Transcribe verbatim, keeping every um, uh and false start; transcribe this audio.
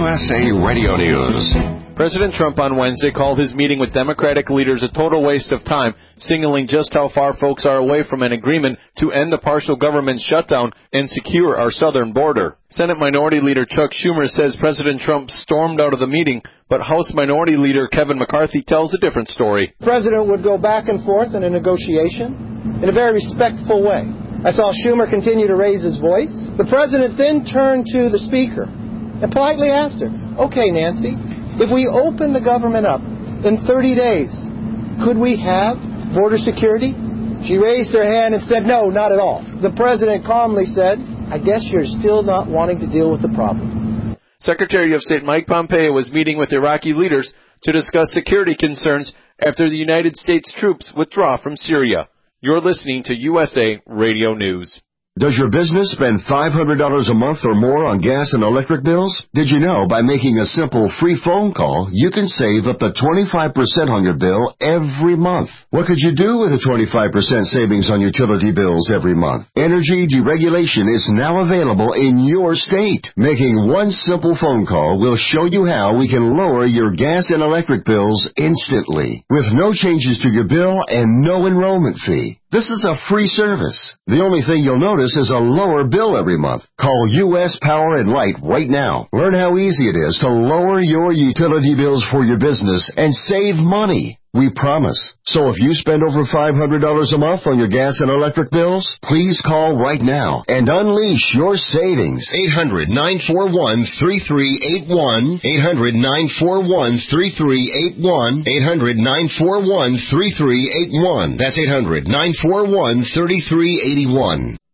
S A Radio News. President Trump on Wednesday called his meeting with Democratic leaders a total waste of time, signaling just how far folks are away from an agreement to end the partial government shutdown and secure our southern border. Senate Minority Leader Chuck Schumer says President Trump stormed out of the meeting, but House Minority Leader Kevin McCarthy tells a different story. The President would go back and forth in a negotiation in a very respectful way. I saw Schumer continue to raise his voice. The President then turned to the Speaker and politely asked her, "Okay, Nancy, if we open the government up in thirty days, could we have border security?" She raised her hand and said, "No, not at all." The President calmly said, "I guess you're still not wanting to deal with the problem." Secretary of State Mike Pompeo was meeting with Iraqi leaders to discuss security concerns after the United States troops withdraw from Syria. You're listening to U S A Radio News. Does your business spend five hundred dollars a month or more on gas and electric bills? Did you know by making a simple free phone call, you can save up to twenty-five percent on your bill every month? What could you do with a twenty-five percent savings on utility bills every month? Energy deregulation is now available in your state. Making one simple phone call will show you how we can lower your gas and electric bills instantly, with no changes to your bill and no enrollment fee. This is a free service. The only thing you'll notice is a lower bill every month. Call U S Power and Light right now. Learn how easy it is to lower your utility bills for your business and save money. We promise. So if you spend over five hundred dollars a month on your gas and electric bills, please call right now and unleash your savings. eight hundred, nine four one, three three eight one. eight hundred, nine four one, three three eight one. eight hundred, nine four one, three three eight one. That's eight hundred, nine four one, three three eight one.